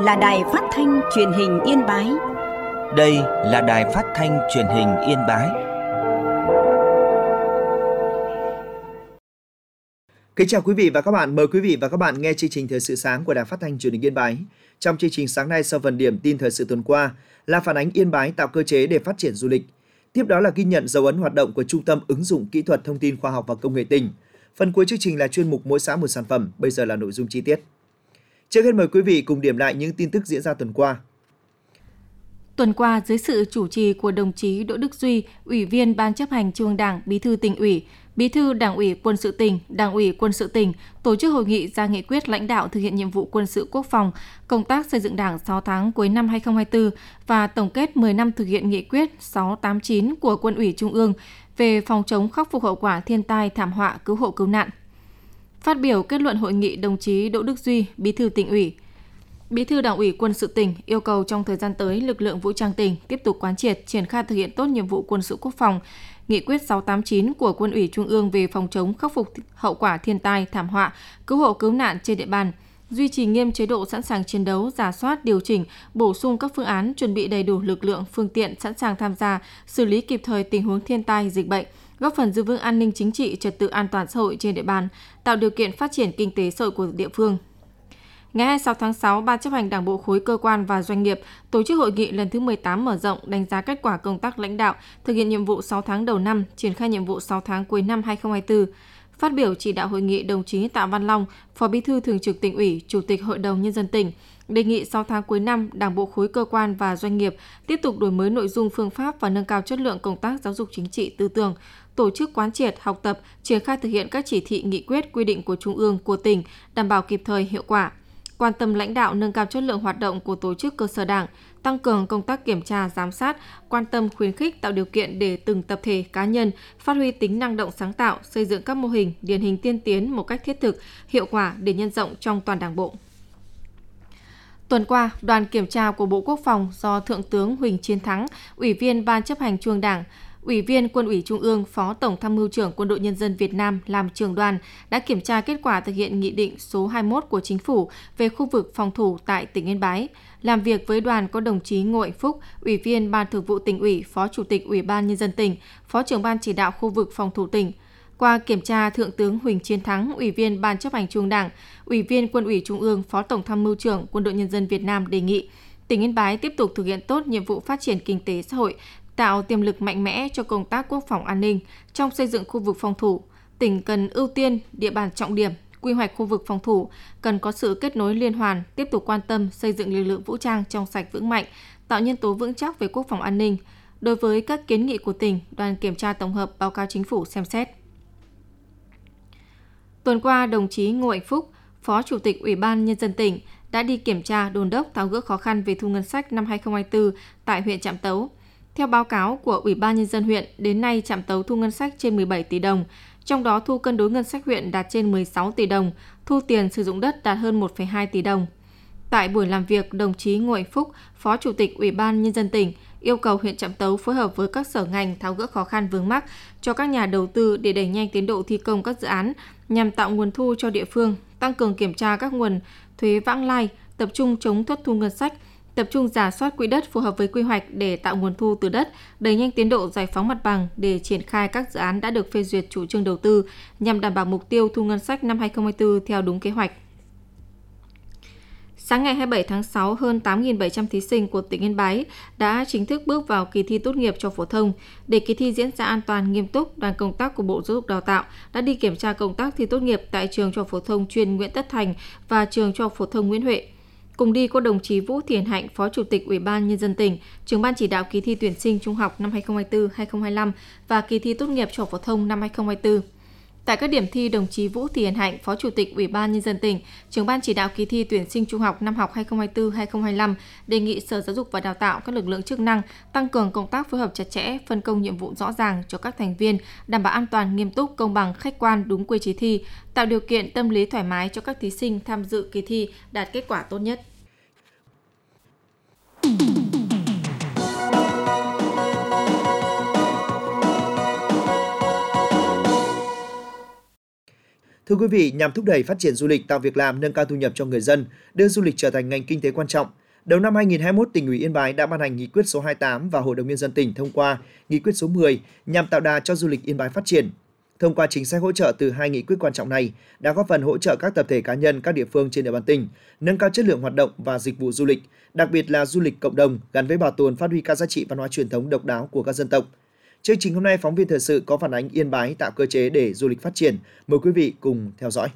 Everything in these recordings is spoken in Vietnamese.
là Đài Phát thanh Truyền hình Yên Bái. Đây là Đài Phát thanh Truyền hình Yên Bái. Kính chào quý vị và các bạn, mời quý vị và các bạn nghe chương trình Thời sự sáng của Đài Phát thanh Truyền hình Yên Bái. Trong chương trình sáng nay, sau phần điểm tin thời sự tuần qua là phản ánh Yên Bái tạo cơ chế để phát triển du lịch. Tiếp đó là ghi nhận dấu ấn hoạt động của Trung tâm ứng dụng kỹ thuật thông tin khoa học và công nghệ tỉnh. Phần cuối chương trình là chuyên mục Mỗi xã một sản phẩm, bây giờ là nội dung chi tiết. Trước hết mời quý vị cùng điểm lại những tin tức diễn ra tuần qua. Tuần qua, dưới sự chủ trì của đồng chí Đỗ Đức Duy, Ủy viên Ban chấp hành Trung ương Đảng, Bí thư Tỉnh ủy, Bí thư Đảng ủy Quân sự tỉnh, Đảng ủy Quân sự tỉnh tổ chức hội nghị ra nghị quyết lãnh đạo thực hiện nhiệm vụ quân sự quốc phòng, công tác xây dựng Đảng 6 tháng cuối năm 2024 và tổng kết 10 năm thực hiện nghị quyết 689 của Quân ủy Trung ương về phòng chống khắc phục hậu quả thiên tai, thảm họa, cứu hộ cứu nạn. Phát biểu kết luận hội nghị, đồng chí Đỗ Đức Duy, Bí thư Tỉnh ủy, Bí thư Đảng ủy Quân sự tỉnh yêu cầu trong thời gian tới, lực lượng vũ trang tỉnh tiếp tục quán triệt, triển khai thực hiện tốt nhiệm vụ quân sự quốc phòng, Nghị quyết 689 của Quân ủy Trung ương về phòng chống khắc phục hậu quả thiên tai, thảm họa, cứu hộ cứu nạn trên địa bàn, duy trì nghiêm chế độ sẵn sàng chiến đấu, rà soát, điều chỉnh, bổ sung các phương án, chuẩn bị đầy đủ lực lượng, phương tiện sẵn sàng tham gia, xử lý kịp thời tình huống thiên tai, dịch bệnh, góp phần giữ vững an ninh chính trị, trật tự an toàn xã hội trên địa bàn, tạo điều kiện phát triển kinh tế xã hội của địa phương. Ngày 26 tháng 6, Ban chấp hành Đảng bộ khối cơ quan và doanh nghiệp tổ chức hội nghị lần thứ 18 mở rộng đánh giá kết quả công tác lãnh đạo, thực hiện nhiệm vụ 6 tháng đầu năm, triển khai nhiệm vụ 6 tháng cuối năm 2024. Phát biểu chỉ đạo hội nghị, đồng chí Tạ Văn Long, Phó Bí thư Thường trực Tỉnh ủy, Chủ tịch Hội đồng Nhân dân tỉnh, đề nghị 6 tháng cuối năm, Đảng bộ khối cơ quan và doanh nghiệp tiếp tục đổi mới nội dung, phương pháp và nâng cao chất lượng công tác giáo dục chính trị tư tưởng, tổ chức quán triệt, học tập, triển khai thực hiện các chỉ thị, nghị quyết, quy định của Trung ương, của tỉnh, đảm bảo kịp thời, hiệu quả. Quan tâm lãnh đạo nâng cao chất lượng hoạt động của tổ chức cơ sở Đảng, tăng cường công tác kiểm tra, giám sát, quan tâm khuyến khích tạo điều kiện để từng tập thể, cá nhân phát huy tính năng động sáng tạo, xây dựng các mô hình, điển hình tiên tiến một cách thiết thực, hiệu quả để nhân rộng trong toàn Đảng bộ. Tuần qua, đoàn kiểm tra của Bộ Quốc phòng do Thượng tướng Huỳnh Chiến Thắng, Ủy viên Ban chấp hành Trung ương Đảng, Ủy viên Quân ủy Trung ương, Phó Tổng Tham mưu trưởng Quân đội Nhân dân Việt Nam làm trưởng đoàn đã kiểm tra kết quả thực hiện Nghị định số 21 của Chính phủ về khu vực phòng thủ tại tỉnh Yên Bái. Làm việc với đoàn có đồng chí Ngô Hạnh Phúc, Ủy viên Ban Thường vụ Tỉnh ủy, Phó Chủ tịch Ủy ban Nhân dân tỉnh, Phó trưởng Ban chỉ đạo khu vực phòng thủ tỉnh. Qua kiểm tra, Thượng tướng Huỳnh Chiến Thắng, Ủy viên Ban chấp hành Trung ương Đảng, Ủy viên Quân ủy Trung ương, Phó Tổng Tham mưu trưởng Quân đội Nhân dân Việt Nam đề nghị tỉnh Yên Bái tiếp tục thực hiện tốt nhiệm vụ phát triển kinh tế xã hội, tạo tiềm lực mạnh mẽ cho công tác quốc phòng an ninh. Trong xây dựng khu vực phòng thủ, tỉnh cần ưu tiên địa bàn trọng điểm, quy hoạch khu vực phòng thủ, cần có sự kết nối liên hoàn, tiếp tục quan tâm xây dựng lực lượng vũ trang trong sạch vững mạnh, tạo nhân tố vững chắc về quốc phòng an ninh. Đối với các kiến nghị của tỉnh, đoàn kiểm tra tổng hợp báo cáo Chính phủ xem xét. Tuần qua, đồng chí Ngô Hạnh Phúc, Phó Chủ tịch Ủy ban Nhân dân tỉnh đã đi kiểm tra, đôn đốc tháo gỡ khó khăn về thu ngân sách năm 2024 tại huyện Trạm Tấu. Theo báo cáo của Ủy ban Nhân dân huyện, đến nay Trạm Tấu thu ngân sách trên 17 tỷ đồng, trong đó thu cân đối ngân sách huyện đạt trên 16 tỷ đồng, thu tiền sử dụng đất đạt hơn 1,2 tỷ đồng. Tại buổi làm việc, đồng chí Ngô Hạnh Phúc, Phó Chủ tịch Ủy ban Nhân dân tỉnh, yêu cầu huyện Trạm Tấu phối hợp với các sở ngành tháo gỡ khó khăn vướng mắc cho các nhà đầu tư để đẩy nhanh tiến độ thi công các dự án nhằm tạo nguồn thu cho địa phương, tăng cường kiểm tra các nguồn thuế vãng lai, tập trung chống thất thu ngân sách, tập trung rà soát quỹ đất phù hợp với quy hoạch để tạo nguồn thu từ đất, đẩy nhanh tiến độ giải phóng mặt bằng để triển khai các dự án đã được phê duyệt chủ trương đầu tư nhằm đảm bảo mục tiêu thu ngân sách năm 2024 theo đúng kế hoạch. Sáng ngày 27 tháng 6, hơn 8.700 thí sinh của tỉnh Yên Bái đã chính thức bước vào kỳ thi tốt nghiệp trung học phổ thông. Để kỳ thi diễn ra an toàn, nghiêm túc, đoàn công tác của Bộ Giáo dục Đào tạo đã đi kiểm tra công tác thi tốt nghiệp tại trường trung học phổ thông chuyên Nguyễn Tất Thành và trường trung học phổ thông Nguyễn Huệ. Cùng đi có đồng chí Vũ Thiền Hạnh, Phó Chủ tịch Ủy ban Nhân dân tỉnh, trưởng ban chỉ đạo kỳ thi tuyển sinh trung học năm 2024-2025 và kỳ thi tốt nghiệp trung học phổ thông năm 2024. Tại các điểm thi, đồng chí Vũ Thiền Hạnh, Phó Chủ tịch Ủy ban Nhân dân tỉnh, trưởng ban chỉ đạo kỳ thi tuyển sinh trung học năm học 2024-2025 đề nghị Sở Giáo dục và Đào tạo, các lực lượng chức năng tăng cường công tác phối hợp chặt chẽ, phân công nhiệm vụ rõ ràng cho các thành viên, đảm bảo an toàn, nghiêm túc, công bằng, khách quan, đúng quy chế thi, tạo điều kiện tâm lý thoải mái cho các thí sinh tham dự kỳ thi đạt kết quả tốt nhất. Thưa quý vị, nhằm thúc đẩy phát triển du lịch, tạo việc làm, nâng cao thu nhập cho người dân, đưa du lịch trở thành ngành kinh tế quan trọng, đầu năm 2021, Tỉnh ủy Yên Bái đã ban hành nghị quyết số 28 và Hội đồng Nhân dân tỉnh thông qua nghị quyết số 10 nhằm tạo đà cho du lịch Yên Bái phát triển. Thông qua chính sách hỗ trợ từ hai nghị quyết quan trọng này đã góp phần hỗ trợ các tập thể cá nhân, các địa phương trên địa bàn tỉnh, nâng cao chất lượng hoạt động và dịch vụ du lịch, đặc biệt là du lịch cộng đồng gắn với bảo tồn phát huy các giá trị văn hóa truyền thống độc đáo của các dân tộc. Chương trình hôm nay, phóng viên thời sự có phản ánh Yên Bái tạo cơ chế để du lịch phát triển. Mời quý vị cùng theo dõi.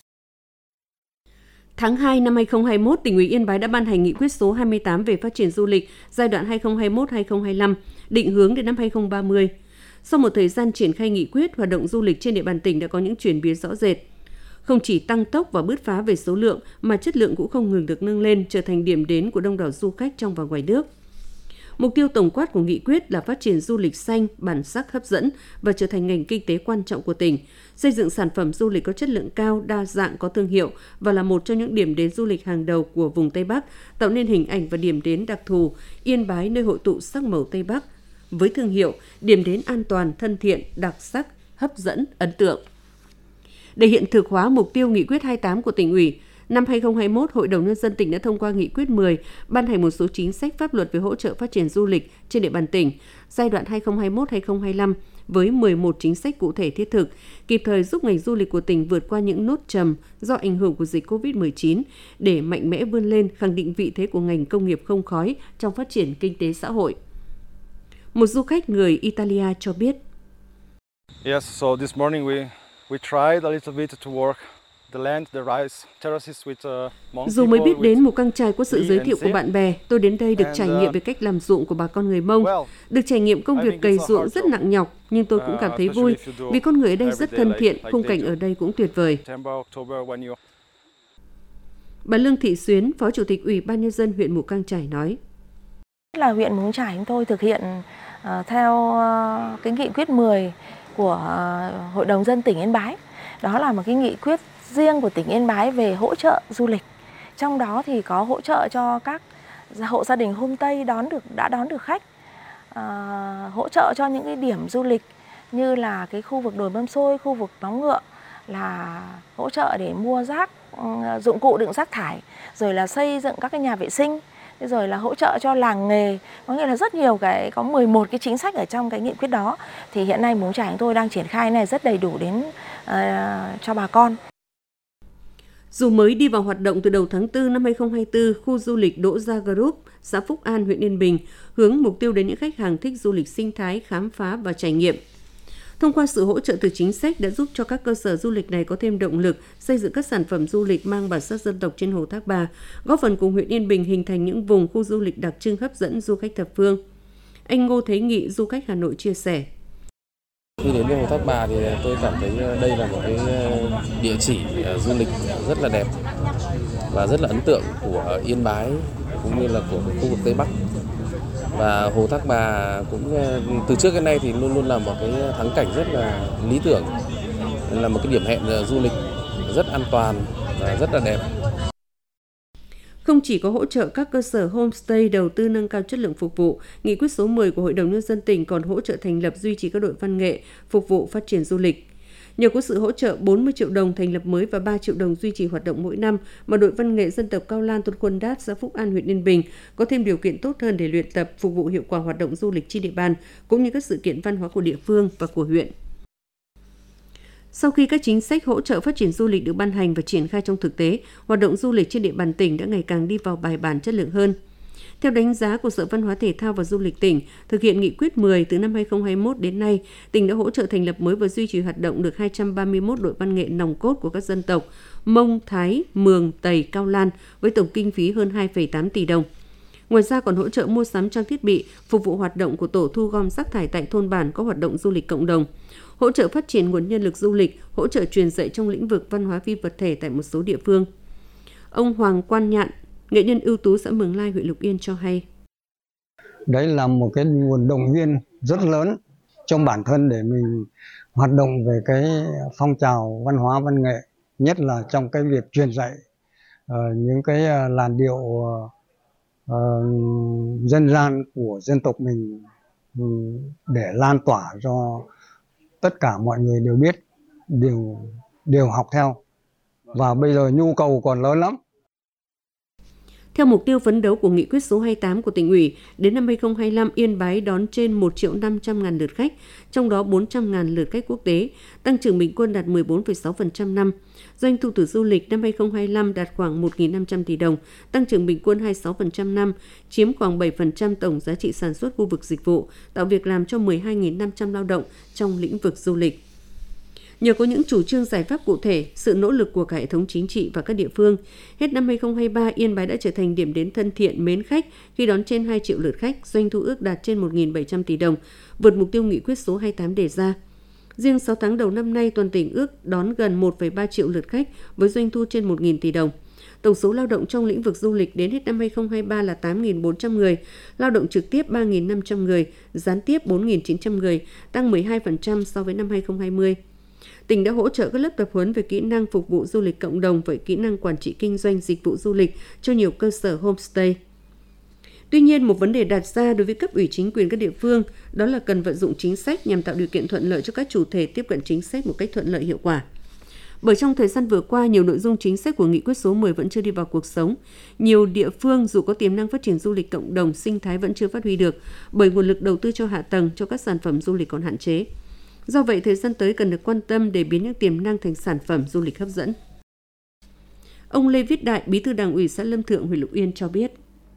Tháng 2 năm 2021, Tỉnh ủy Yên Bái đã ban hành nghị quyết số 28 về phát triển du lịch giai đoạn 2021-2025, định hướng đến năm 2030. Sau một thời gian triển khai nghị quyết, hoạt động du lịch trên địa bàn tỉnh đã có những chuyển biến rõ rệt. Không chỉ tăng tốc và bứt phá về số lượng, mà chất lượng cũng không ngừng được nâng lên, trở thành điểm đến của đông đảo du khách trong và ngoài nước. Mục tiêu tổng quát của nghị quyết là phát triển du lịch xanh, bản sắc hấp dẫn và trở thành ngành kinh tế quan trọng của tỉnh, xây dựng sản phẩm du lịch có chất lượng cao, đa dạng, có thương hiệu và là một trong những điểm đến du lịch hàng đầu của vùng Tây Bắc, tạo nên hình ảnh và điểm đến đặc thù Yên Bái nơi hội tụ sắc màu Tây Bắc, với thương hiệu, điểm đến an toàn, thân thiện, đặc sắc, hấp dẫn, ấn tượng. Để hiện thực hóa mục tiêu nghị quyết 28 của Tỉnh ủy, năm 2021, Hội đồng Nhân dân tỉnh đã thông qua nghị quyết 10, ban hành một số chính sách pháp luật về hỗ trợ phát triển du lịch trên địa bàn tỉnh giai đoạn 2021-2025 với 11 chính sách cụ thể thiết thực, kịp thời giúp ngành du lịch của tỉnh vượt qua những nốt trầm do ảnh hưởng của dịch COVID-19 để mạnh mẽ vươn lên, khẳng định vị thế của ngành công nghiệp không khói trong phát triển kinh tế xã hội. Một du khách người Italia cho biết. Yes, so this morning we tried a little bit to work the land, the rice terraces with Hmong. Dù mới biết đến mù căng chải qua sự giới thiệu của bạn bè, tôi đến đây được trải nghiệm về cách làm ruộng của bà con người Mông, được trải nghiệm công việc cày ruộng rất nặng nhọc, nhưng tôi cũng cảm thấy vui vì con người ở đây rất thân thiện, khung cảnh ở đây cũng tuyệt vời. Bà Lương Thị Xuyến, Phó Chủ tịch Ủy ban Nhân dân huyện Mù Căng Chải nói. Là huyện Mù Căng Chải chúng tôi thực hiện theo cái nghị quyết 10 của Hội đồng dân tỉnh Yên Bái. Đó là một cái nghị quyết riêng của tỉnh Yên Bái về hỗ trợ du lịch. Trong đó thì có hỗ trợ cho các hộ gia đình homestay đã đón được khách, hỗ trợ cho những cái điểm du lịch như là cái khu vực đồi Mâm Xôi, khu vực Móng Ngựa là hỗ trợ để mua rác, dụng cụ đựng rác thải, rồi là xây dựng các cái nhà vệ sinh, rồi là hỗ trợ cho làng nghề, có nghĩa là rất nhiều có 11 cái chính sách ở trong cái nghị quyết đó. Thì hiện nay Mù Căng Chải chúng tôi đang triển khai này rất đầy đủ đến cho bà con. Dù mới đi vào hoạt động từ đầu tháng 4 năm 2024, khu du lịch Đỗ Gia Group, xã Phúc An, huyện Yên Bình, hướng mục tiêu đến những khách hàng thích du lịch sinh thái, khám phá và trải nghiệm. Thông qua sự hỗ trợ từ chính sách đã giúp cho các cơ sở du lịch này có thêm động lực xây dựng các sản phẩm du lịch mang bản sắc dân tộc trên Hồ Thác Bà, góp phần cùng huyện Yên Bình hình thành những vùng khu du lịch đặc trưng hấp dẫn du khách thập phương. Anh Ngô Thế Nghị, du khách Hà Nội chia sẻ. Khi đến với Hồ Thác Bà thì tôi cảm thấy đây là một cái địa chỉ du lịch rất là đẹp và rất là ấn tượng của Yên Bái cũng như là của khu vực Tây Bắc. Và Hồ Thác Bà cũng từ trước đến nay thì luôn luôn là một cái thắng cảnh rất là lý tưởng, là một cái điểm hẹn du lịch rất an toàn và rất là đẹp. Không chỉ có hỗ trợ các cơ sở homestay đầu tư nâng cao chất lượng phục vụ, nghị quyết số 10 của Hội đồng Nhân dân tỉnh còn hỗ trợ thành lập duy trì các đội văn nghệ phục vụ phát triển du lịch. Nhờ có sự hỗ trợ 40 triệu đồng thành lập mới và 3 triệu đồng duy trì hoạt động mỗi năm mà đội văn nghệ dân tộc Cao Lan Tôn Quân Đát, xã Phúc An, huyện Yên Bình có thêm điều kiện tốt hơn để luyện tập phục vụ hiệu quả hoạt động du lịch trên địa bàn cũng như các sự kiện văn hóa của địa phương và của huyện. Sau khi các chính sách hỗ trợ phát triển du lịch được ban hành và triển khai trong thực tế, hoạt động du lịch trên địa bàn tỉnh đã ngày càng đi vào bài bản chất lượng hơn. Theo đánh giá của Sở Văn hóa Thể thao và Du lịch tỉnh, thực hiện nghị quyết 10 từ năm 2021 đến nay, tỉnh đã hỗ trợ thành lập mới và duy trì hoạt động được 231 đội văn nghệ nòng cốt của các dân tộc Mông, Thái, Mường, Tày, Cao Lan với tổng kinh phí hơn 2,8 tỷ đồng. Ngoài ra còn hỗ trợ mua sắm trang thiết bị, phục vụ hoạt động của tổ thu gom rác thải tại thôn bản có hoạt động du lịch cộng đồng, hỗ trợ phát triển nguồn nhân lực du lịch, hỗ trợ truyền dạy trong lĩnh vực văn hóa phi vật thể tại một số địa phương. Ông Hoàng Quan Nhạn, nghệ nhân ưu tú xã Mường Lai, huyện Lục Yên cho hay. Đấy là một cái nguồn động viên rất lớn trong bản thân để mình hoạt động về cái phong trào văn hóa văn nghệ, nhất là trong cái việc truyền dạy những cái làn điệu dân gian của dân tộc mình để lan tỏa cho tất cả mọi người đều biết, đều đều học theo. Và bây giờ nhu cầu còn lớn lắm. Theo mục tiêu phấn đấu của nghị quyết số 28 của tỉnh ủy, đến năm 2025, Yên Bái đón trên 1.500.000 lượt khách, trong đó 400.000 lượt khách quốc tế, tăng trưởng bình quân đạt 14,6% năm. Doanh thu từ du lịch năm 2025 đạt khoảng 1.500 tỷ đồng, tăng trưởng bình quân 26% năm, chiếm khoảng 7% tổng giá trị sản xuất khu vực dịch vụ, tạo việc làm cho 12.500 lao động trong lĩnh vực du lịch. Nhờ có những chủ trương giải pháp cụ thể, sự nỗ lực của cả hệ thống chính trị và các địa phương, hết năm 2023, Yên Bái đã trở thành điểm đến thân thiện mến khách khi đón trên 2 triệu lượt khách, doanh thu ước đạt trên 1.700 tỷ đồng, vượt mục tiêu nghị quyết số 28 đề ra. Riêng 6 tháng đầu năm nay, toàn tỉnh ước đón gần 1,3 triệu lượt khách với doanh thu trên 1.000 tỷ đồng. Tổng số lao động trong lĩnh vực du lịch đến hết năm 2023 là 8.400 người, lao động trực tiếp 3.500 người, gián tiếp 4.900 người, tăng 12% so với năm 2020. Tỉnh đã hỗ trợ các lớp tập huấn về kỹ năng phục vụ du lịch cộng đồng và kỹ năng quản trị kinh doanh dịch vụ du lịch cho nhiều cơ sở homestay. Tuy nhiên, một vấn đề đặt ra đối với cấp ủy chính quyền các địa phương đó là cần vận dụng chính sách nhằm tạo điều kiện thuận lợi cho các chủ thể tiếp cận chính sách một cách thuận lợi hiệu quả. Bởi trong thời gian vừa qua, nhiều nội dung chính sách của nghị quyết số 10 vẫn chưa đi vào cuộc sống. Nhiều địa phương dù có tiềm năng phát triển du lịch cộng đồng, sinh thái vẫn chưa phát huy được bởi nguồn lực đầu tư cho hạ tầng cho các sản phẩm du lịch còn hạn chế. Do vậy, thời gian tới cần được quan tâm để biến những tiềm năng thành sản phẩm du lịch hấp dẫn. Ông Lê Viết Đại, Bí thư Đảng ủy xã Lâm Thượng, huyện Lục Yên cho biết.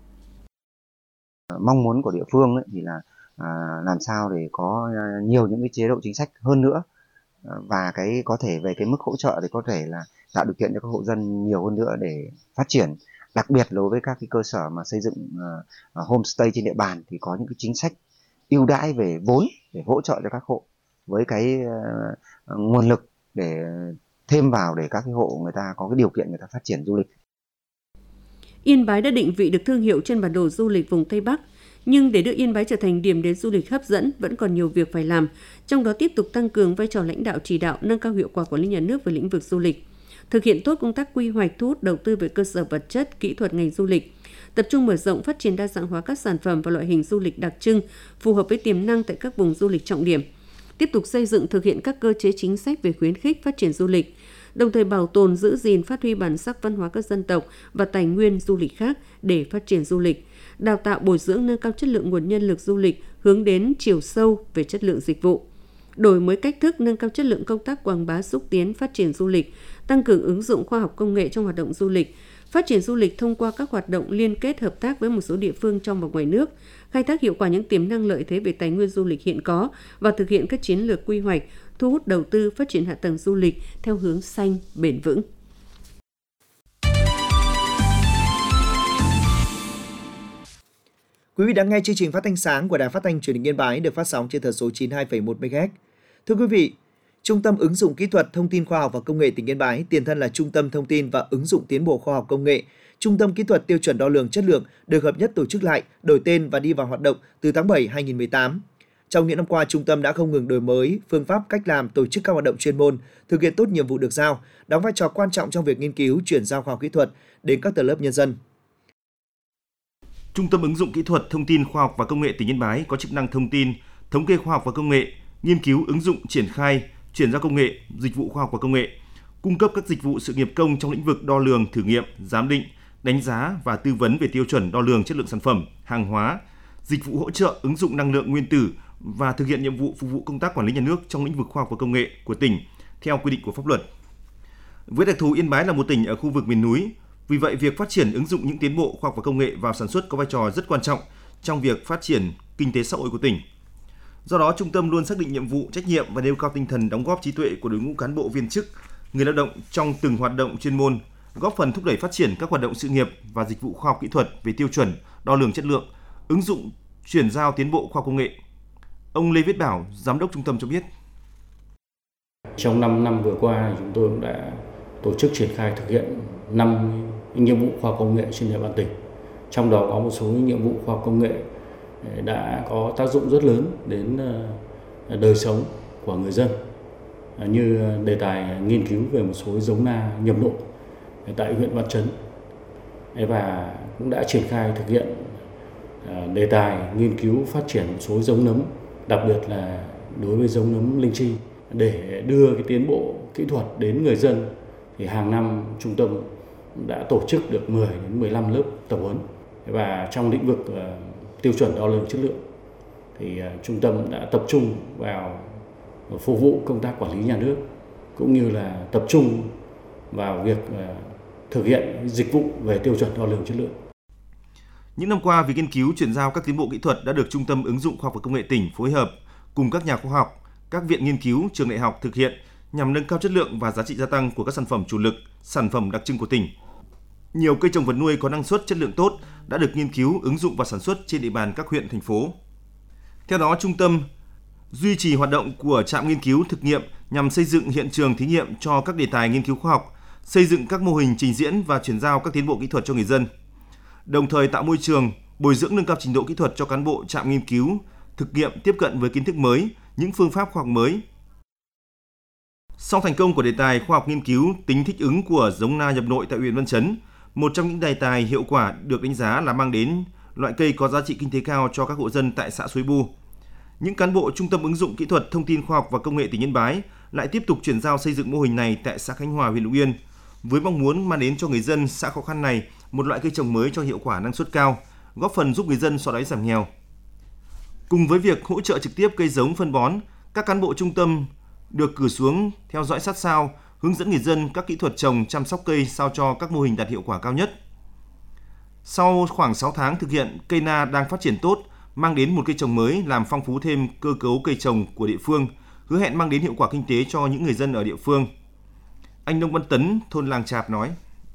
Mong muốn của địa phương thì là làm sao để có nhiều những cái chế độ chính sách hơn nữa và có thể về cái mức hỗ trợ thì có thể là tạo điều kiện cho các hộ dân nhiều hơn nữa để phát triển. Đặc biệt đối với các cái cơ sở mà xây dựng homestay trên địa bàn thì có những cái chính sách ưu đãi về vốn để hỗ trợ cho các hộ với cái nguồn lực để thêm vào để các cái hộ người ta có cái điều kiện người ta phát triển du lịch. Yên Bái đã định vị được thương hiệu trên bản đồ du lịch vùng Tây Bắc, nhưng để đưa Yên Bái trở thành điểm đến du lịch hấp dẫn vẫn còn nhiều việc phải làm, trong đó tiếp tục tăng cường vai trò lãnh đạo chỉ đạo, nâng cao hiệu quả quản lý nhà nước về lĩnh vực du lịch, thực hiện tốt công tác quy hoạch thu hút đầu tư về cơ sở vật chất, kỹ thuật ngành du lịch, tập trung mở rộng phát triển đa dạng hóa các sản phẩm và loại hình du lịch đặc trưng phù hợp với tiềm năng tại các vùng du lịch trọng điểm. Tiếp tục xây dựng thực hiện các cơ chế chính sách về khuyến khích phát triển du lịch, đồng thời bảo tồn, giữ gìn, phát huy bản sắc văn hóa các dân tộc và tài nguyên du lịch khác để phát triển du lịch, đào tạo, bồi dưỡng, nâng cao chất lượng nguồn nhân lực du lịch hướng đến chiều sâu về chất lượng dịch vụ, đổi mới cách thức, nâng cao chất lượng công tác quảng bá, xúc tiến, phát triển du lịch, tăng cường ứng dụng khoa học công nghệ trong hoạt động du lịch, phát triển du lịch thông qua các hoạt động liên kết hợp tác với một số địa phương trong và ngoài nước, khai thác hiệu quả những tiềm năng lợi thế về tài nguyên du lịch hiện có và thực hiện các chiến lược quy hoạch, thu hút đầu tư, phát triển hạ tầng du lịch theo hướng xanh, bền vững. Quý vị đang nghe chương trình phát thanh sáng của Đài Phát thanh Truyền hình Yên Bái được phát sóng trên tần số 92,1 MHz. Thưa quý vị, Trung tâm ứng dụng kỹ thuật thông tin khoa học và công nghệ tỉnh Yên Bái, tiền thân là Trung tâm thông tin và ứng dụng tiến bộ khoa học công nghệ, Trung tâm kỹ thuật tiêu chuẩn đo lường chất lượng được hợp nhất tổ chức lại, đổi tên và đi vào hoạt động từ tháng 7 2018. Trong những năm qua, trung tâm đã không ngừng đổi mới phương pháp, cách làm, tổ chức các hoạt động chuyên môn, thực hiện tốt nhiệm vụ được giao, đóng vai trò quan trọng trong việc nghiên cứu, chuyển giao khoa học kỹ thuật đến các tầng lớp nhân dân. Trung tâm ứng dụng kỹ thuật thông tin khoa học và công nghệ tỉnh Yên Bái có chức năng thông tin, thống kê khoa học và công nghệ, nghiên cứu ứng dụng, triển khai, chuyển giao công nghệ, dịch vụ khoa học và công nghệ, cung cấp các dịch vụ sự nghiệp công trong lĩnh vực đo lường, thử nghiệm, giám định, đánh giá và tư vấn về tiêu chuẩn đo lường chất lượng sản phẩm, hàng hóa, dịch vụ hỗ trợ ứng dụng năng lượng nguyên tử và thực hiện nhiệm vụ phục vụ công tác quản lý nhà nước trong lĩnh vực khoa học và công nghệ của tỉnh theo quy định của pháp luật. Với đặc thù Yên Bái là một tỉnh ở khu vực miền núi, vì vậy việc phát triển ứng dụng những tiến bộ khoa học và công nghệ vào sản xuất có vai trò rất quan trọng trong việc phát triển kinh tế xã hội của tỉnh. Do đó, trung tâm luôn xác định nhiệm vụ, trách nhiệm và nêu cao tinh thần đóng góp trí tuệ của đội ngũ cán bộ viên chức, người lao động trong từng hoạt động chuyên môn, góp phần thúc đẩy phát triển các hoạt động sự nghiệp và dịch vụ khoa học kỹ thuật về tiêu chuẩn, đo lường chất lượng, ứng dụng, chuyển giao tiến bộ khoa học công nghệ. Ông Lê Viết Bảo, giám đốc trung tâm cho biết. Trong 5 năm vừa qua, chúng tôi cũng đã tổ chức triển khai thực hiện 5 nhiệm vụ khoa học công nghệ trên địa bàn tỉnh. Trong đó có một số nhiệm vụ khoa học công nghệ đã có tác dụng rất lớn đến đời sống của người dân, như đề tài nghiên cứu về một số giống na nhập nội tại huyện Văn Chấn, và cũng đã triển khai thực hiện đề tài nghiên cứu phát triển một số giống nấm, đặc biệt là đối với giống nấm linh chi để đưa cái tiến bộ kỹ thuật đến người dân thì hàng năm trung tâm đã tổ chức được 10 đến 15 lớp tập huấn. Và trong lĩnh vực tiêu chuẩn đo lường chất lượng thì trung tâm đã tập trung vào phục vụ công tác quản lý nhà nước cũng như là tập trung vào việc thực hiện dịch vụ về tiêu chuẩn đo lường chất lượng. Những năm qua, việc nghiên cứu chuyển giao các tiến bộ kỹ thuật đã được Trung tâm Ứng dụng Khoa học và Công nghệ tỉnh phối hợp cùng các nhà khoa học, các viện nghiên cứu, trường đại học thực hiện nhằm nâng cao chất lượng và giá trị gia tăng của các sản phẩm chủ lực, sản phẩm đặc trưng của tỉnh. Nhiều cây trồng vật nuôi có năng suất chất lượng tốt đã được nghiên cứu ứng dụng và sản xuất trên địa bàn các huyện, thành phố. Theo đó, trung tâm duy trì hoạt động của trạm nghiên cứu thực nghiệm nhằm xây dựng hiện trường thí nghiệm cho các đề tài nghiên cứu khoa học, xây dựng các mô hình trình diễn và chuyển giao các tiến bộ kỹ thuật cho người dân. Đồng thời tạo môi trường, bồi dưỡng nâng cao trình độ kỹ thuật cho cán bộ trạm nghiên cứu, thực nghiệm tiếp cận với kiến thức mới, những phương pháp khoa học mới. Sau thành công của đề tài khoa học nghiên cứu tính thích ứng của giống na nhập nội tại huyện Văn Chấn, một trong những đề tài hiệu quả được đánh giá là mang đến loại cây có giá trị kinh tế cao cho các hộ dân tại xã Suối Bu. Những cán bộ Trung tâm Ứng dụng Kỹ thuật Thông tin Khoa học và Công nghệ tỉnh Yên Bái lại tiếp tục chuyển giao xây dựng mô hình này tại xã Khánh Hòa, huyện Lục Yên, với mong muốn mang đến cho người dân xã khó khăn này một loại cây trồng mới cho hiệu quả năng suất cao, góp phần giúp người dân xóa đói giảm nghèo. Cùng với việc hỗ trợ trực tiếp cây giống phân bón, các cán bộ trung tâm được cử xuống theo dõi sát sao, hướng dẫn người dân các kỹ thuật trồng, chăm sóc cây sao cho các mô hình đạt hiệu quả cao nhất. Sau khoảng 6 tháng thực hiện, cây na đang phát triển tốt, mang đến một cây trồng mới làm phong phú thêm cơ cấu cây trồng của địa phương, hứa hẹn mang đến hiệu quả kinh tế cho những người dân ở địa phương. Anh Nông Văn Tấn, thôn Làng Chạp nói: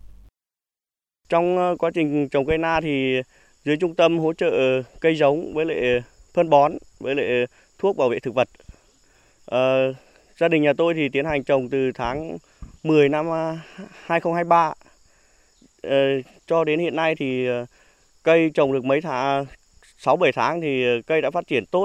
Trong quá trình trồng cây na thì dưới trung tâm hỗ trợ cây giống với lại phân bón với lại thuốc bảo vệ thực vật. Gia đình nhà tôi thì tiến hành trồng từ tháng 10 năm 2023 cho đến hiện nay thì cây trồng được mấy tháng, 6-7 tháng thì cây đã phát triển tốt.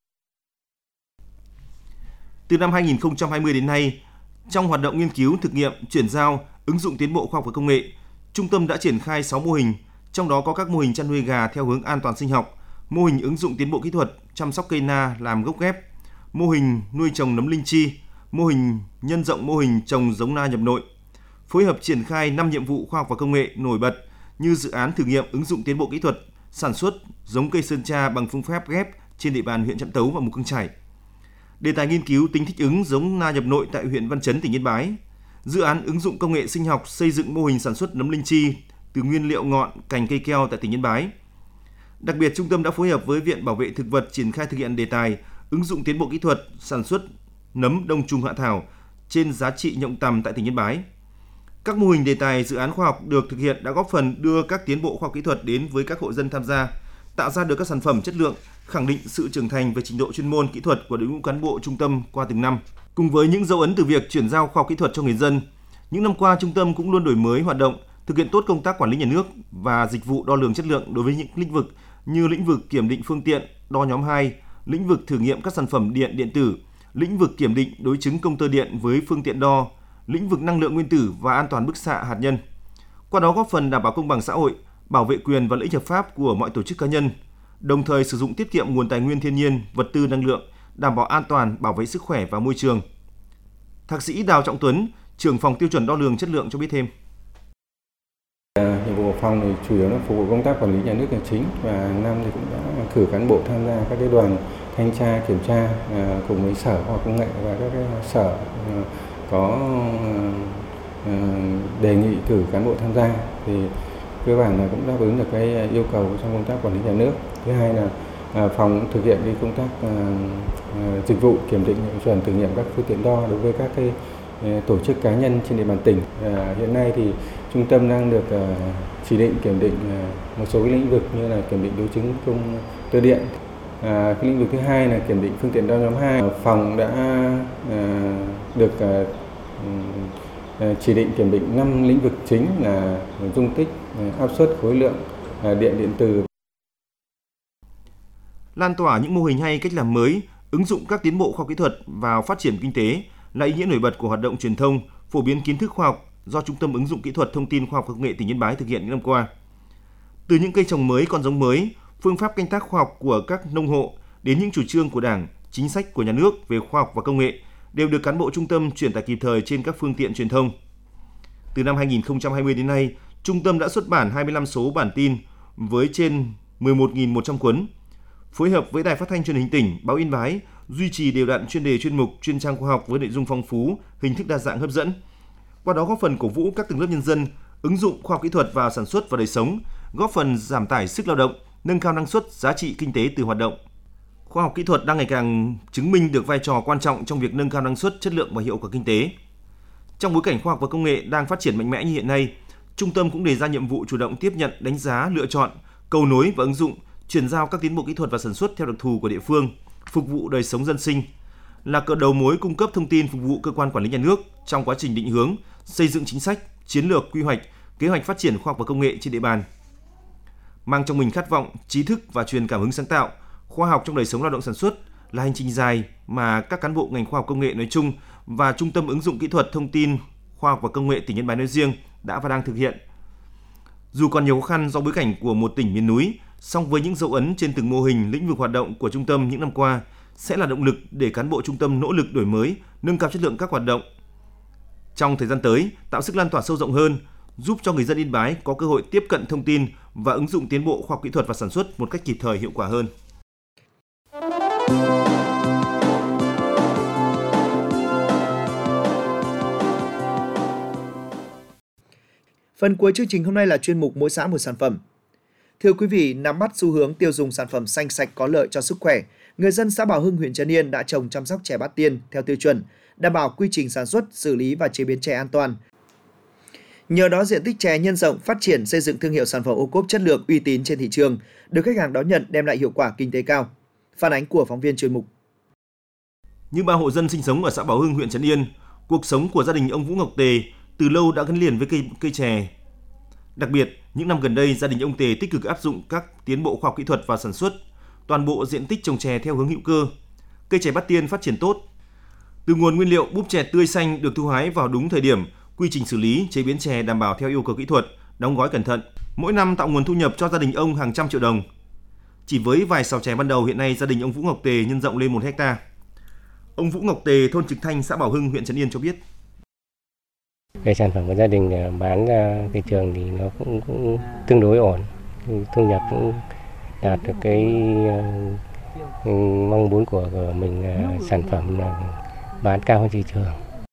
Từ năm 2020 đến nay, trong hoạt động nghiên cứu, thực nghiệm, chuyển giao, ứng dụng tiến bộ khoa học và công nghệ, trung tâm đã triển khai 6 mô hình, trong đó có các mô hình chăn nuôi gà theo hướng an toàn sinh học, mô hình ứng dụng tiến bộ kỹ thuật, chăm sóc cây na làm gốc ghép, mô hình nuôi trồng nấm linh chi, mô hình nhân rộng mô hình trồng giống na nhập nội. Phối hợp triển khai 5 nhiệm vụ khoa học và công nghệ nổi bật như dự án thử nghiệm ứng dụng tiến bộ kỹ thuật, sản xuất giống cây sơn tra bằng phương pháp ghép trên địa bàn huyện Trạm Tấu và Mù Căng Chải. Đề tài nghiên cứu tính thích ứng giống na nhập nội tại huyện Văn Chấn, tỉnh Yên Bái. Dự án ứng dụng công nghệ sinh học xây dựng mô hình sản xuất nấm linh chi từ nguyên liệu ngọn cành cây keo tại tỉnh Yên Bái. Đặc biệt, trung tâm đã phối hợp với Viện Bảo vệ thực vật triển khai thực hiện đề tài ứng dụng tiến bộ kỹ thuật sản xuất nấm đông trùng hạ thảo trên giá trị nhộng tằm tại tỉnh Yên Bái. Các mô hình đề tài dự án khoa học được thực hiện đã góp phần đưa các tiến bộ khoa học kỹ thuật đến với các hộ dân tham gia, tạo ra được các sản phẩm chất lượng, khẳng định sự trưởng thành về trình độ chuyên môn kỹ thuật của đội ngũ cán bộ trung tâm qua từng năm. Cùng với những dấu ấn từ việc chuyển giao khoa học kỹ thuật cho người dân, những năm qua trung tâm cũng luôn đổi mới hoạt động, thực hiện tốt công tác quản lý nhà nước và dịch vụ đo lường chất lượng đối với những lĩnh vực như lĩnh vực kiểm định phương tiện, đo nhóm 2, lĩnh vực thử nghiệm các sản phẩm điện điện tử, lĩnh vực kiểm định đối chứng công tơ điện với phương tiện đo, lĩnh vực năng lượng nguyên tử và an toàn bức xạ hạt nhân. Qua đó góp phần đảm bảo công bằng xã hội, bảo vệ quyền và lợi ích hợp pháp của mọi tổ chức cá nhân, đồng thời sử dụng tiết kiệm nguồn tài nguyên thiên nhiên, vật tư năng lượng, đảm bảo an toàn, bảo vệ sức khỏe và môi trường. Thạc sĩ Đào Trọng Tuấn, trưởng phòng tiêu chuẩn đo lường chất lượng cho biết thêm. Nhiệm vụ của phòng thì chủ yếu là phục vụ công tác quản lý nhà nước là chính, và hàng năm thì cũng đã cử cán bộ tham gia các cái đoàn thanh tra kiểm tra cùng với Sở Khoa học Công nghệ và các cái sở có đề nghị cử cán bộ tham gia thì cơ bản là cũng đáp ứng được cái yêu cầu trong công tác quản lý nhà nước. Thứ hai là phòng thực hiện cái công tác dịch vụ kiểm định chuẩn thử nghiệm các phương tiện đo đối với các cái tổ chức cá nhân trên địa bàn tỉnh. Hiện nay thì trung tâm đang được chỉ định kiểm định một số cái lĩnh vực như là kiểm định đối chứng công tơ điện. Cái lĩnh vực thứ hai là kiểm định phương tiện đo nhóm 2. Phòng đã được chỉ định kiểm định 5 lĩnh vực chính là dung tích, áp suất, khối lượng, điện điện tử. Lan tỏa những mô hình hay, cách làm mới, ứng dụng các tiến bộ khoa học kỹ thuật vào phát triển kinh tế là ý nghĩa nổi bật của hoạt động truyền thông, phổ biến kiến thức khoa học do Trung tâm Ứng dụng Kỹ thuật Thông tin Khoa học và Công nghệ tỉnh Yên Bái thực hiện những năm qua. Từ những cây trồng mới, con giống mới, phương pháp canh tác khoa học của các nông hộ đến những chủ trương của Đảng, chính sách của nhà nước về khoa học và công nghệ đều được cán bộ trung tâm truyền tải kịp thời trên các phương tiện truyền thông. Từ năm 2020 đến nay, trung tâm đã xuất bản 25 số bản tin với trên 11.100 cuốn. Phối hợp với Đài Phát thanh Truyền hình tỉnh, Báo Yên Bái duy trì đều đặn chuyên đề chuyên mục, chuyên trang khoa học với nội dung phong phú, hình thức đa dạng hấp dẫn. Qua đó góp phần cổ vũ các tầng lớp nhân dân ứng dụng khoa học kỹ thuật vào sản xuất và đời sống, góp phần giảm tải sức lao động, nâng cao năng suất, giá trị kinh tế từ hoạt động. Khoa học kỹ thuật đang ngày càng chứng minh được vai trò quan trọng trong việc nâng cao năng suất, chất lượng và hiệu quả kinh tế. Trong bối cảnh khoa học và công nghệ đang phát triển mạnh mẽ như hiện nay, trung tâm cũng đề ra nhiệm vụ chủ động tiếp nhận, đánh giá, lựa chọn, cầu nối và ứng dụng, chuyển giao các tiến bộ kỹ thuật và sản xuất theo đặc thù của địa phương, phục vụ đời sống dân sinh, là cờ đầu mối cung cấp thông tin phục vụ cơ quan quản lý nhà nước trong quá trình định hướng, xây dựng chính sách, chiến lược, quy hoạch, kế hoạch phát triển khoa học và công nghệ trên địa bàn. Mang trong mình khát vọng, trí thức và truyền cảm hứng sáng tạo, khoa học trong đời sống lao động sản xuất là hành trình dài mà các cán bộ ngành khoa học công nghệ nói chung và Trung tâm ứng dụng kỹ thuật thông tin, khoa học và công nghệ tỉnh Yên Bái nói riêng đã và đang thực hiện. Dù còn nhiều khó khăn do bối cảnh của một tỉnh miền núi, song với những dấu ấn trên từng mô hình lĩnh vực hoạt động của trung tâm những năm qua sẽ là động lực để cán bộ trung tâm nỗ lực đổi mới, nâng cao chất lượng các hoạt động. Trong thời gian tới, tạo sức lan tỏa sâu rộng hơn, giúp cho người dân Yên Bái có cơ hội tiếp cận thông tin và ứng dụng tiến bộ khoa học kỹ thuật và sản xuất một cách kịp thời, hiệu quả hơn. Phần cuối chương trình hôm nay là chuyên mục Mỗi xã một sản phẩm. Thưa quý vị, nắm bắt xu hướng tiêu dùng sản phẩm xanh sạch có lợi cho sức khỏe, người dân xã Bảo Hưng, huyện Trấn Yên đã trồng chăm sóc chè Bát Tiên theo tiêu chuẩn, đảm bảo quy trình sản xuất, xử lý và chế biến chè an toàn. Nhờ đó, diện tích chè nhân rộng, phát triển, xây dựng thương hiệu sản phẩm ô cốp chất lượng uy tín trên thị trường, được khách hàng đón nhận, đem lại hiệu quả kinh tế cao. Phản ánh của phóng viên chuyên mục. Như bao hộ dân sinh sống ở xã Bảo Hưng, huyện Trấn Yên, cuộc sống của gia đình ông Vũ Ngọc Tề từ lâu đã gắn liền với cây chè. Đặc biệt, những năm gần đây, gia đình ông Tề tích cực áp dụng các tiến bộ khoa học kỹ thuật vào sản xuất, toàn bộ diện tích trồng chè theo hướng hữu cơ. Cây chè Bát Tiên phát triển tốt. Từ nguồn nguyên liệu búp chè tươi xanh được thu hái vào đúng thời điểm, quy trình xử lý, chế biến chè đảm bảo theo yêu cầu kỹ thuật, đóng gói cẩn thận. Mỗi năm tạo nguồn thu nhập cho gia đình ông hàng trăm triệu đồng. Chỉ với vài sào chè ban đầu, hiện nay gia đình ông Vũ Ngọc Tề nhân rộng lên 1 hectare. Ông Vũ Ngọc Tề, thôn Trực Thanh, xã Bảo Hưng, huyện Trấn Yên cho biết. Cái sản phẩm của gia đình bán ra thị trường thì nó cũng tương đối ổn, thu nhập cũng đạt được cái mong muốn của mình, sản phẩm bán cao hơn thị trường.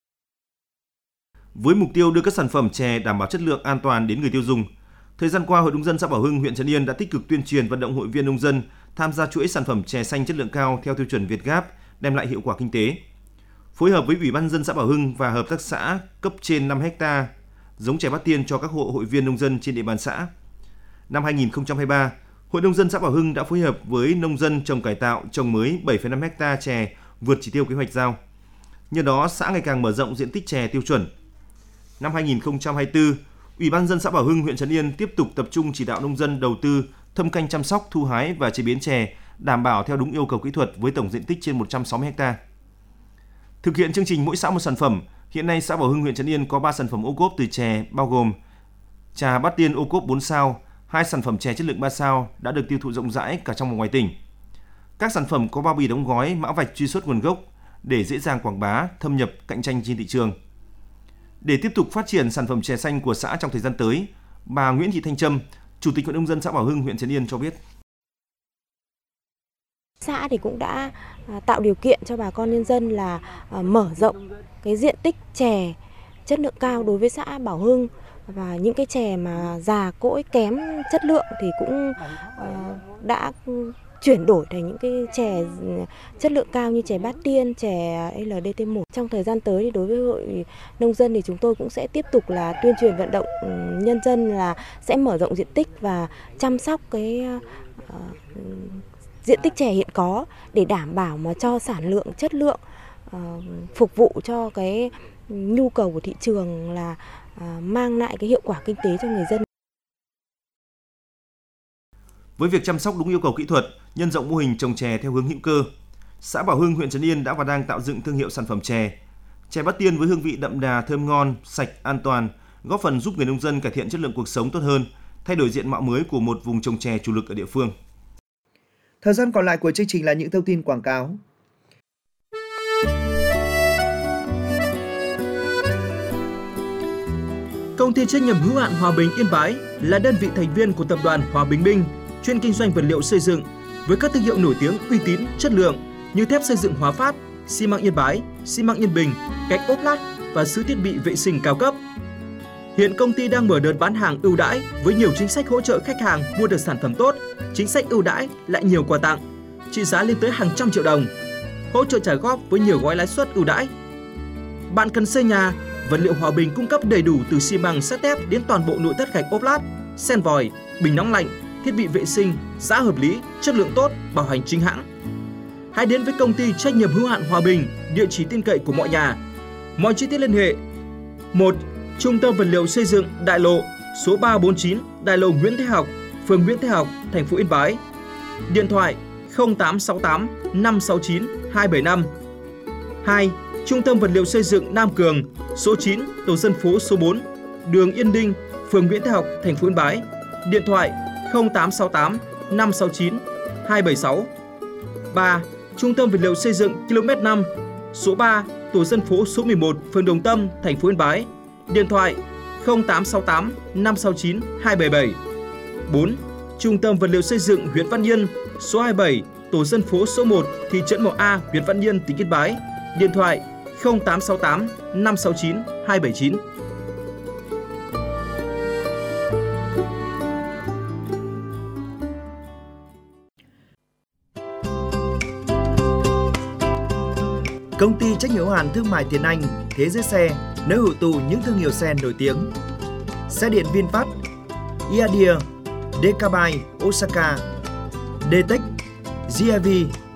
Với mục tiêu đưa các sản phẩm chè đảm bảo chất lượng, an toàn đến người tiêu dùng, thời gian qua, Hội nông dân xã Bảo Hưng, huyện Trấn Yên đã tích cực tuyên truyền vận động hội viên nông dân tham gia chuỗi sản phẩm chè xanh chất lượng cao theo tiêu chuẩn Việt-Gap, đem lại hiệu quả kinh tế. Phối hợp với Ủy ban nhân dân xã Bảo Hưng và hợp tác xã cấp trên 5 hectare giống chè Bát Tiên cho các hộ hội viên nông dân trên địa bàn xã. Năm 2023, Hội nông dân xã Bảo Hưng đã phối hợp với nông dân trồng cải tạo, trồng mới 7,5 hectare chè vượt chỉ tiêu kế hoạch giao. Nhờ đó, xã ngày càng mở rộng diện tích chè tiêu chuẩn. Năm 2024, Ủy ban nhân dân xã Bảo Hưng, huyện Trấn Yên tiếp tục tập trung chỉ đạo nông dân đầu tư thâm canh chăm sóc, thu hái và chế biến chè đảm bảo theo đúng yêu cầu kỹ thuật với tổng diện tích trên 160 ha. Thực hiện chương trình Mỗi xã một sản phẩm, hiện nay xã Bảo Hưng, huyện Trấn Yên có 3 sản phẩm ô cốp từ chè bao gồm trà Bát Tiên ô cốp 4 sao, 2 sản phẩm chè chất lượng 3 sao đã được tiêu thụ rộng rãi cả trong và ngoài tỉnh. Các sản phẩm có bao bì đóng gói, mã vạch truy xuất nguồn gốc để dễ dàng quảng bá, thâm nhập cạnh tranh trên thị trường. Để tiếp tục phát triển sản phẩm chè xanh của xã trong thời gian tới, bà Nguyễn Thị Thanh Trâm, Chủ tịch Hội nông dân xã Bảo Hưng, huyện Trấn Yên cho biết. Xã thì cũng đã tạo điều kiện cho bà con nhân dân là mở rộng cái diện tích chè chất lượng cao đối với xã Bảo Hưng, và những cái chè mà già cỗi kém chất lượng thì cũng đã chuyển đổi thành những cái chè chất lượng cao như chè Bát Tiên, chè LDT1. Trong thời gian tới thì đối với Hội nông dân thì chúng tôi cũng sẽ tiếp tục là tuyên truyền vận động nhân dân là sẽ mở rộng diện tích và chăm sóc cái diện tích chè hiện có để đảm bảo mà cho sản lượng, chất lượng phục vụ cho cái nhu cầu của thị trường, là mang lại cái hiệu quả kinh tế cho người dân. Với việc chăm sóc đúng yêu cầu kỹ thuật, nhân rộng mô hình trồng chè theo hướng hữu cơ, xã Bảo Hưng, huyện Trấn Yên đã và đang tạo dựng thương hiệu sản phẩm chè. Chè Bát Tiên với hương vị đậm đà, thơm ngon, sạch, an toàn, góp phần giúp người nông dân cải thiện chất lượng cuộc sống tốt hơn, thay đổi diện mạo mới của một vùng trồng chè chủ lực ở địa phương. Thời gian còn lại của chương trình là những thông tin quảng cáo. Công ty trách nhiệm hữu hạn Hòa Bình Yên Bái là đơn vị thành viên của tập đoàn Hòa Bình Minh, chuyên kinh doanh vật liệu xây dựng với các thương hiệu nổi tiếng, uy tín, chất lượng như thép xây dựng Hòa Phát, xi măng Yên Bái, xi măng Yên Bình, gạch ốp lát và sứ thiết bị vệ sinh cao cấp. Hiện công ty đang mở đợt bán hàng ưu đãi với nhiều chính sách hỗ trợ khách hàng mua được sản phẩm tốt, chính sách ưu đãi lại nhiều quà tặng, trị giá lên tới hàng trăm triệu đồng, hỗ trợ trả góp với nhiều gói lãi suất ưu đãi. Bạn cần xây nhà, vật liệu Hòa Bình cung cấp đầy đủ từ xi măng, sắt thép đến toàn bộ nội thất gạch ốp lát, sen vòi, bình nóng lạnh, thiết bị vệ sinh, giá hợp lý, chất lượng tốt, bảo hành chính hãng. Hãy đến với công ty trách nhiệm hữu hạn Hòa Bình, địa chỉ tin cậy của mọi nhà. Mọi chi tiết liên hệ: 1. Trung tâm vật liệu xây dựng Đại lộ, số 349, Đại lộ Nguyễn Thế Học, phường Nguyễn Thế Học, thành phố Yên Bái. Điện thoại 0868 569 275. 2. Trung tâm vật liệu xây dựng Nam Cường, số 9, tổ dân phố số 4, đường Yên Đinh, phường Nguyễn Thế Học, thành phố Yên Bái. Điện thoại 0868 569 276. 3. Trung tâm vật liệu xây dựng km 5, số 3, tổ dân phố số 11, phường Đồng Tâm, thành phố Yên Bái. Điện thoại 0868 569 277. 4. Trung tâm vật liệu xây dựng huyện Văn Yên, số 27, tổ dân phố số 1, thị trấn Mậu A, huyện Văn Yên, tỉnh Yên Bái. Điện thoại 0868 569 279. Công ty trách nhiệm hữu hạn thương mại Tiến Anh, Thế Giới Xe, nơi hội tụ những thương hiệu xe nổi tiếng. Xe điện VinFast, Iadia, Dekabai, Osaka, Detech, GIV,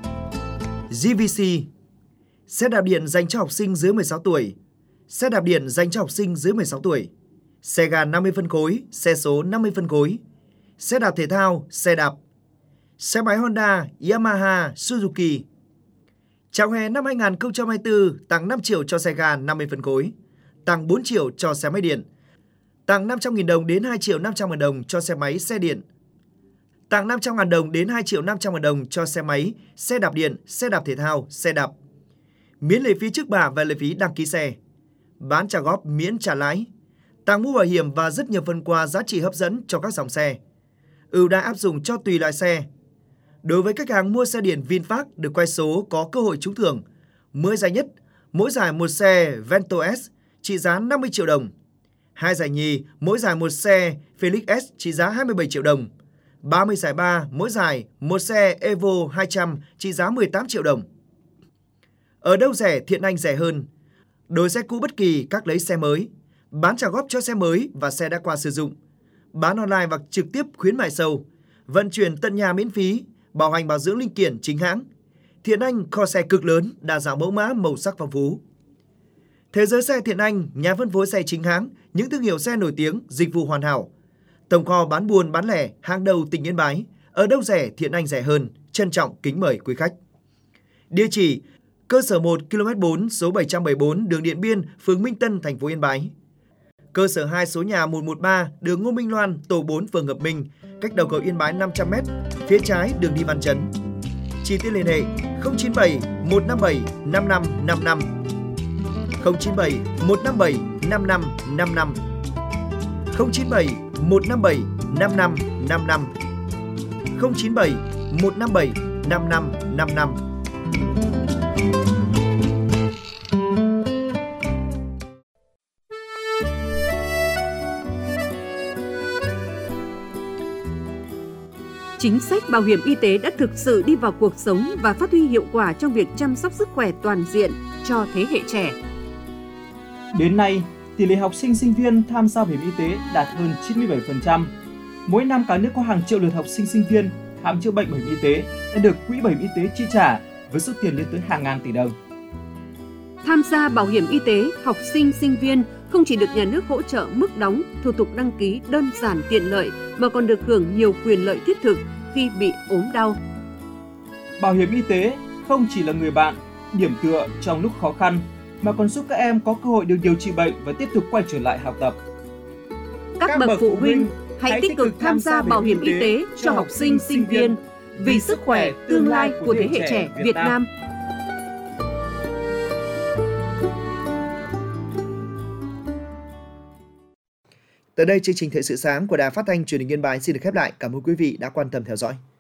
GVC. Xe đạp điện dành cho học sinh dưới 16 tuổi. Xe đạp điện dành cho học sinh dưới 16 tuổi. Xe ga 50 phân khối, xe số 50 phân khối. Xe đạp thể thao, xe đạp. Xe máy Honda, Yamaha, Suzuki. Chào hè năm 2024, tặng 5 triệu cho xe ga 50 phân khối, tặng 4 triệu cho xe máy điện, tặng 500.000 đồng đến 2 triệu 500.000 đồng cho xe máy xe điện, tặng 500.000 đồng đến 2 triệu 500.000 đồng cho xe máy, xe đạp điện, xe đạp thể thao, xe đạp. Miễn lệ phí trước bạ và lệ phí đăng ký xe. Bán trả góp miễn trả lái. Tặng mũ bảo hiểm và rất nhiều phần quà giá trị hấp dẫn cho các dòng xe. Ưu đãi áp dụng cho tùy loại xe. Đối với khách hàng mua xe điện VinFast được quay số có cơ hội trúng thưởng. 10 giải nhất, mỗi giải một xe Vento S trị giá 50 triệu đồng. 2 giải nhì, mỗi giải một xe Felix S trị giá 27 triệu đồng. 30 giải ba, mỗi giải một xe Evo 200 trị giá 18 triệu đồng. Ở đâu rẻ, Thiện Anh rẻ hơn. Đổi xe cũ bất kỳ, các lấy xe mới. Bán trả góp cho xe mới và xe đã qua sử dụng. Bán online hoặc trực tiếp khuyến mại sâu. Vận chuyển tận nhà miễn phí. Bảo hành bảo dưỡng linh kiện chính hãng. Thiện Anh kho xe cực lớn, đa dạng mẫu mã, màu sắc phong phú. Thế giới xe Thiện Anh, nhà phân phối xe chính hãng, những thương hiệu xe nổi tiếng, dịch vụ hoàn hảo. Tổng kho bán buôn bán lẻ hàng đầu tỉnh Yên Bái. Ở đâu rẻ, Thiện Anh rẻ hơn. Trân trọng kính mời quý khách. Địa chỉ: cơ sở 1 km 4 số 774 đường Điện Biên, phường Minh Tân, thành phố Yên Bái. Cơ sở 2 số nhà 113 đường Ngô Minh Loan, tổ 4, phường Hợp Minh, cách đầu cầu Yên Bái 500m, phía trái đường đi Văn Chấn. Chi tiết liên hệ 097 157 5555, 097 157 5555, 097 157 5555, 097 157 5555. Chính sách bảo hiểm y tế đã thực sự đi vào cuộc sống và phát huy hiệu quả trong việc chăm sóc sức khỏe toàn diện cho thế hệ trẻ. Đến nay, tỷ lệ học sinh sinh viên tham gia bảo hiểm y tế đạt hơn 97%. Mỗi năm cả nước có hàng triệu lượt học sinh sinh viên khám chữa bệnh bảo hiểm y tế đã được quỹ bảo hiểm y tế chi trả với số tiền lên tới hàng ngàn tỷ đồng. Tham gia bảo hiểm y tế, học sinh sinh viên không chỉ được nhà nước hỗ trợ mức đóng, thủ tục đăng ký đơn giản tiện lợi mà còn được hưởng nhiều quyền lợi thiết thực khi bị ốm đau. Bảo hiểm y tế không chỉ là người bạn, điểm tựa trong lúc khó khăn mà còn giúp các em có cơ hội được điều trị bệnh và tiếp tục quay trở lại học tập. Các bậc phụ huynh hãy tích cực tham gia bảo hiểm y tế cho học sinh sinh viên vì sức khỏe tương lai của thế hệ trẻ Việt Nam. Tới đây chương trình Thời sự sáng của Đài Phát thanh Truyền hình Yên Bái xin được khép lại. Cảm ơn quý vị đã quan tâm theo dõi.